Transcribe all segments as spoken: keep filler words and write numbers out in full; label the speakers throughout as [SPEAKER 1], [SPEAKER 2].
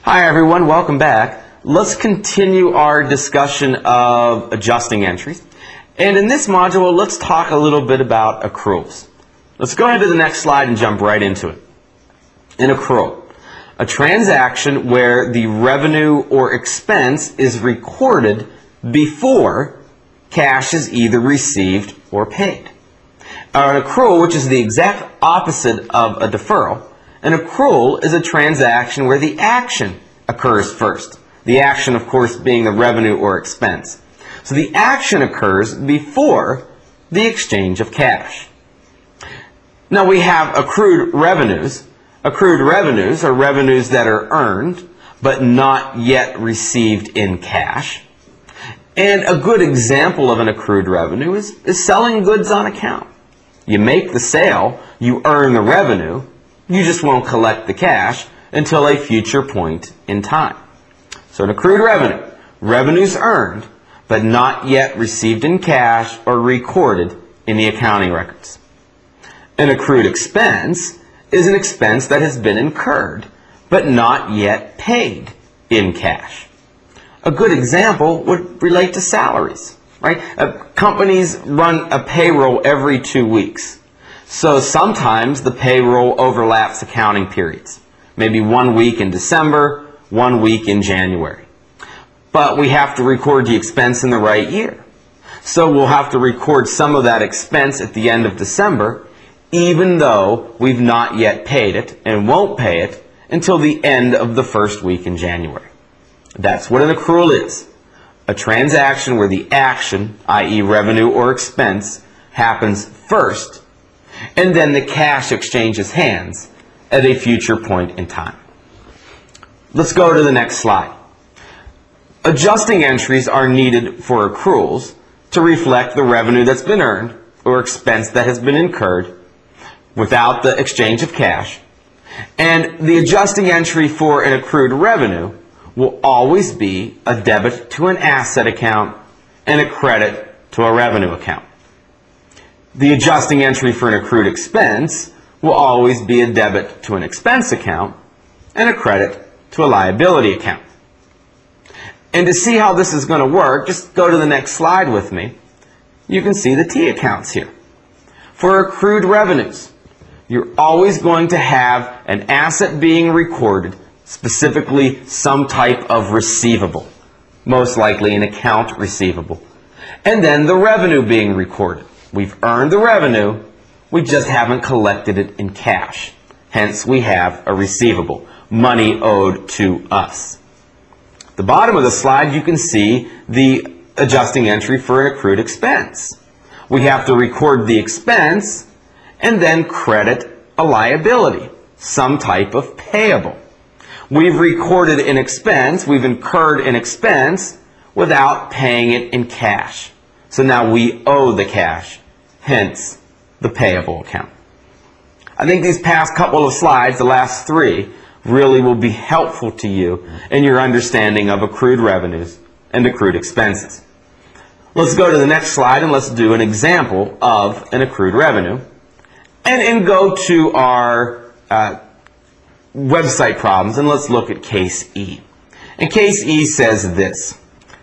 [SPEAKER 1] Hi everyone, welcome back. Let's continue our discussion of adjusting entries. And in this module, let's talk a little bit about accruals. Let's go ahead to the next slide and jump right into it. An accrual, a transaction where the revenue or expense is recorded before cash is either received or paid. An accrual, which is the exact opposite of a deferral, an accrual is a transaction where the action occurs first. The action, of course, being the revenue or expense. So the action occurs before the exchange of cash. Now we have accrued revenues. Accrued revenues are revenues that are earned but not yet received in cash. And a good example of an accrued revenue is, is selling goods on account. You make the sale, you earn the revenue, you just won't collect the cash until a future point in time. So an accrued revenue, revenues earned, but not yet received in cash or recorded in the accounting records. An accrued expense is an expense that has been incurred, but not yet paid in cash. A good example would relate to salaries, right? Uh, companies run a payroll every two weeks. So sometimes the payroll overlaps accounting periods. Maybe one week in December, one week in January. But we have to record the expense in the right year. So we'll have to record some of that expense at the end of December, even though we've not yet paid it and won't pay it until the end of the first week in January. That's what an accrual is. A transaction where the action, that is revenue or expense, happens first, and then the cash exchanges hands at a future point in time. Let's go to the next slide. Adjusting entries are needed for accruals to reflect the revenue that's been earned or expense that has been incurred without the exchange of cash. And the adjusting entry for an accrued revenue will always be a debit to an asset account and a credit to a revenue account. The adjusting entry for an accrued expense will always be a debit to an expense account and a credit to a liability account. And to see how this is going to work, just go to the next slide with me. You can see the T accounts here. For accrued revenues, you're always going to have an asset being recorded, specifically some type of receivable, most likely an account receivable, and then the revenue being recorded. We've earned the revenue, we just haven't collected it in cash. Hence, we have a receivable, money owed to us. At the bottom of the slide, you can see the adjusting entry for an accrued expense. We have to record the expense and then credit a liability, some type of payable. We've recorded an expense, we've incurred an expense without paying it in cash. So now we owe the cash, hence the payable account. I think these past couple of slides, the last three, really will be helpful to you in your understanding of accrued revenues and accrued expenses. Let's go to the next slide and let's do an example of an accrued revenue. And, and go to our uh, website problems and let's look at case E. And case E says this: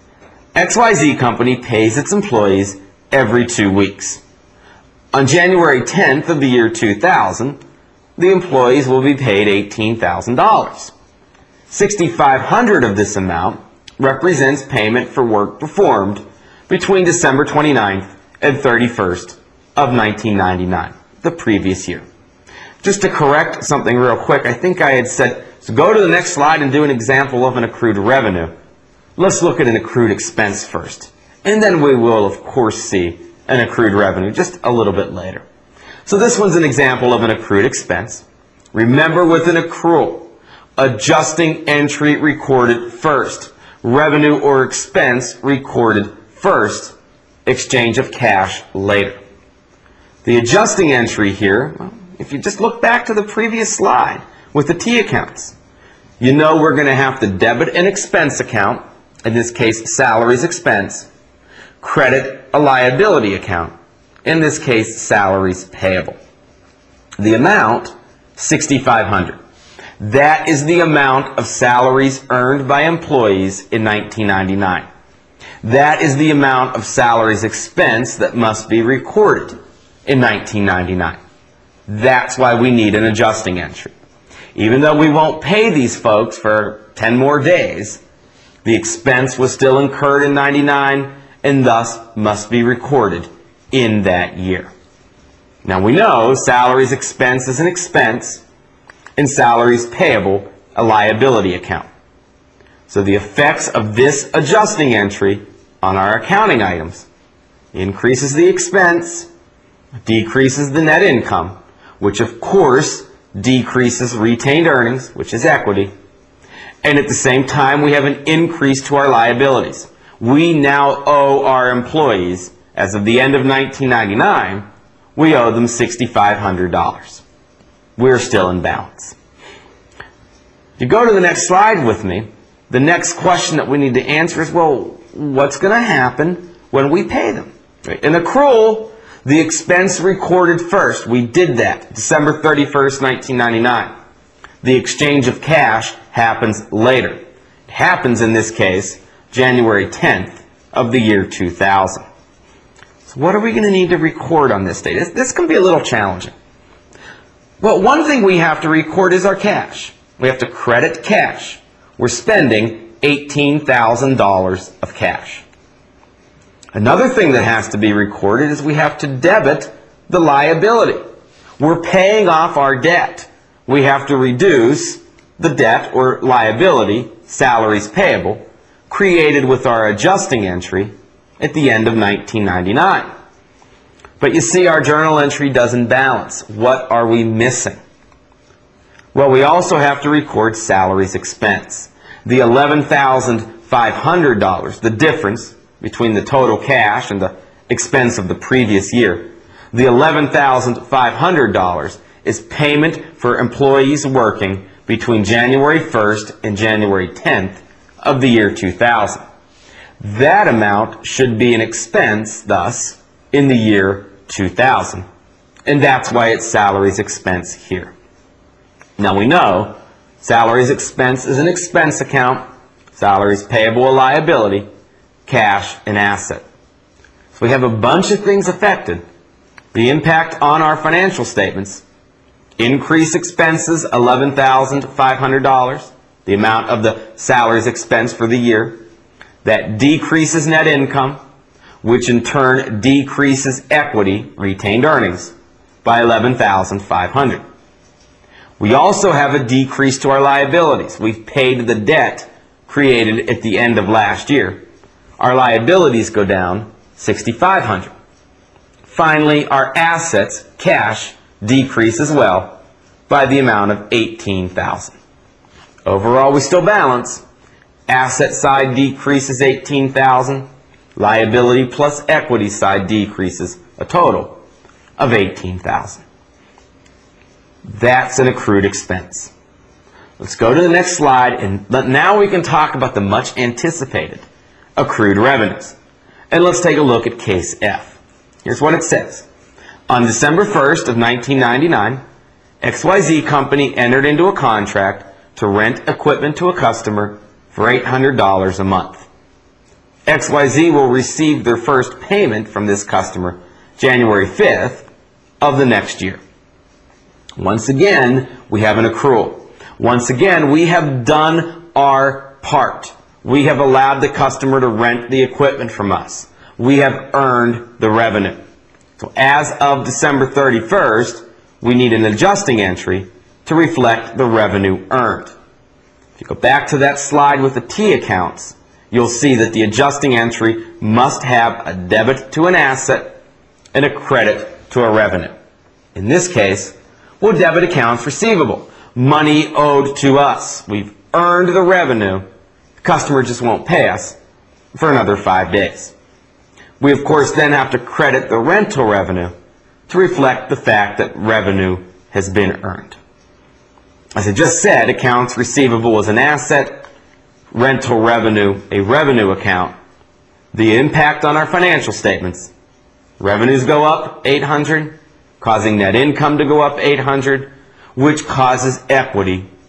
[SPEAKER 1] X Y Z company pays its employees every two weeks. On January tenth of the year two thousand, the employees will be paid eighteen thousand dollars. six thousand five hundred dollars of this amount represents payment for work performed between December twenty-ninth and thirty-first of nineteen ninety-nine, the previous year. Just to correct something real quick, I think I had said, so go to the next slide and do an example of an accrued revenue. Let's look at an accrued expense first. And then we will, of course, see an accrued revenue just a little bit later. So this one's an example of an accrued expense. Remember, with an accrual, adjusting entry recorded first, revenue or expense recorded first, exchange of cash later. The adjusting entry here, well, if you just look back to the previous slide with the T accounts, you know we're going to have to debit an expense account, in this case salaries expense, credit a liability account, in this case salaries payable. The amount, six thousand five hundred dollars. That is the amount of salaries earned by employees in nineteen ninety-nine. That is the amount of salaries expense that must be recorded in nineteen ninety-nine. That's why we need an adjusting entry. Even though we won't pay these folks for ten more days, the expense was still incurred in ninety-nine and thus must be recorded in that year. Now we know salaries expense is an expense and salaries payable a liability account. So the effects of this adjusting entry on our accounting items increases the expense, decreases the net income, which of course decreases retained earnings, which is equity, and at the same time we have an increase to our liabilities. We now owe our employees, as of the end of nineteen ninety-nine, we owe them six thousand five hundred dollars. We're still in balance. If you go to the next slide with me, the next question that we need to answer is, well, what's going to happen when we pay them? Right? In accrual, the expense recorded first. We did that December thirty-first, nineteen ninety-nine. The exchange of cash happens later. It happens in this case January tenth of the year two thousand. So what are we going to need to record on this date? This, this can be a little challenging. Well, one thing we have to record is our cash. We have to credit cash. We're spending eighteen thousand dollars of cash. Another thing that has to be recorded is we have to debit the liability. We're paying off our debt. We have to reduce the debt or liability, salaries payable, created with our adjusting entry at the end of nineteen ninety-nine. But you see, our journal entry doesn't balance. What are we missing? Well, we also have to record salaries expense. The eleven thousand five hundred dollars, the difference between the total cash and the expense of the previous year. The eleven thousand five hundred dollars is payment for employees working between January first and January tenth of the year two thousand. That amount should be an expense, thus, in the year two thousand. And that's why it's salaries expense here. Now we know salaries expense is an expense account, salaries payable a liability, cash an asset. So we have a bunch of things affected. The impact on our financial statements: increase expenses, eleven thousand five hundred dollars, the amount of the salaries expense for the year. That decreases net income, which in turn decreases equity, retained earnings, by eleven thousand five hundred dollars. We also have a decrease to our liabilities. We've paid the debt created at the end of last year. Our liabilities go down six thousand five hundred dollars. Finally, our assets, cash, decrease as well by the amount of eighteen thousand dollars. Overall, we still balance. Asset side decreases eighteen thousand dollars. Liability plus equity side decreases a total of eighteen thousand dollars. That's an accrued expense. Let's go to the next slide, and now we can talk about the much anticipated accrued revenues. And let's take a look at case F. Here's what it says. On December first of nineteen ninety-nine, X Y Z Company entered into a contract to rent equipment to a customer for eight hundred dollars a month. X Y Z will receive their first payment from this customer January fifth of the next year. Once again, we have an accrual. Once again, we have done our part. We have allowed the customer to rent the equipment from us. We have earned the revenue. So as of December thirty-first, we need an adjusting entry to reflect the revenue earned. If you go back to that slide with the T accounts, you'll see that the adjusting entry must have a debit to an asset and a credit to a revenue. In this case, we'll debit accounts receivable, money owed to us. We've earned the revenue. The customer just won't pay us for another five days. We, of course, then have to credit the rental revenue to reflect the fact that revenue has been earned. As I just said, accounts receivable is an asset, rental revenue a revenue account. The impact on our financial statements: revenues go up eight hundred dollars, causing net income to go up eight hundred dollars, which causes equity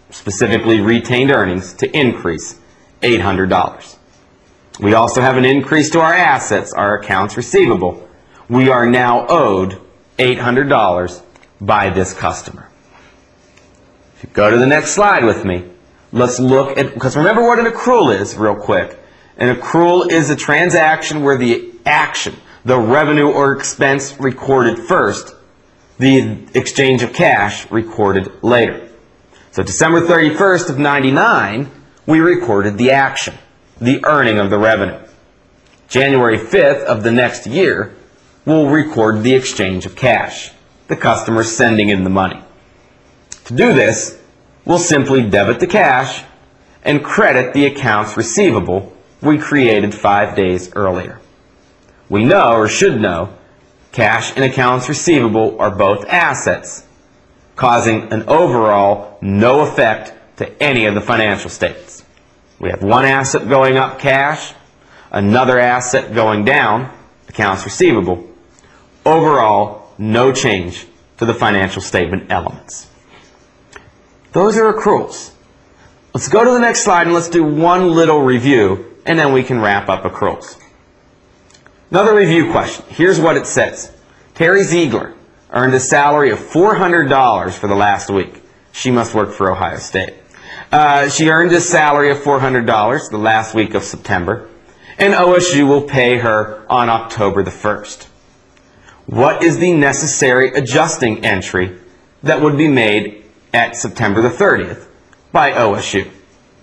[SPEAKER 1] specifically retained earnings, to increase eight hundred dollars. We also have an increase to our assets, our accounts receivable. We are now owed eight hundred dollars by this customer. If you go to the next slide with me, let's look at, because remember what an accrual is real quick. An accrual is a transaction where the action, the revenue or expense recorded first, the exchange of cash recorded later. So December thirty-first of ninety-nine, we recorded the action, the earning of the revenue. January fifth of the next year, we'll record the exchange of cash, the customer sending in the money. To do this, we'll simply debit the cash and credit the accounts receivable we created five days earlier. We know, or should know, cash and accounts receivable are both assets, causing an overall no effect to any of the financial statements. We have one asset going up, cash, another asset going down, accounts receivable. Overall, no change to the financial statement elements. Those are accruals. Let's go to the next slide and let's do one little review, and then we can wrap up accruals. Another review question. Here's what it says. Terry Ziegler earned a salary of four hundred dollars for the last week. She must work for Ohio State. Uh, she earned a salary of four hundred dollars the last week of September, and O S U will pay her on October the first. What is the necessary adjusting entry that would be made at September the thirtieth by O S U?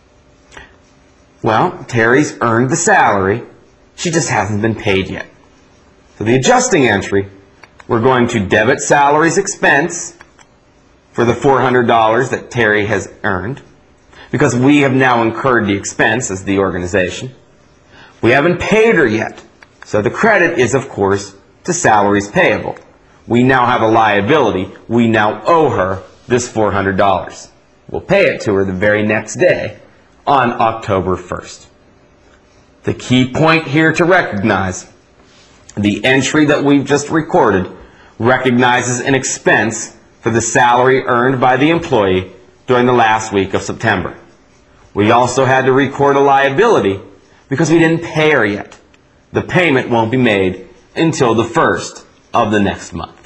[SPEAKER 1] Well, Terry's earned the salary. She just hasn't been paid yet. So the adjusting entry, we're going to debit salaries expense for the four hundred dollars that Terry has earned, because we have now incurred the expense as the organization. We haven't paid her yet, so the credit is, of course, to salaries payable. We now have a liability. We now owe her this four hundred dollars. We'll pay it to her the very next day on October first. The key point here to recognize, the entry that we've just recorded recognizes an expense for the salary earned by the employee during the last week of September. We also had to record a liability because we didn't pay her yet. The payment won't be made until the first of the next month.